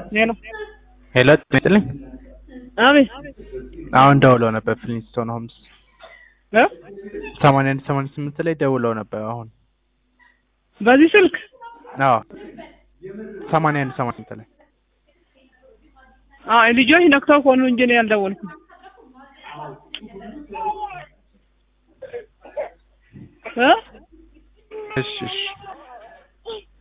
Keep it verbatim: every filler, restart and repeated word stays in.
ሄሎ ሄሎ ትልኝ አቤት አሁን ደውለው ነበር ፍሊንስቶን ሆምስ እ ሰማንያ አንድ ሰማንያ ስምንት ላይ ደውለው ነበር አሁን በዚህ ስልክ አዎ ሰማንያ አንድ ሰማንያ ስምንት ላይ አይ ልጆች ነክተው ሆኖ እንጂ ነው ያልደወልኩት እ እሺ እሺ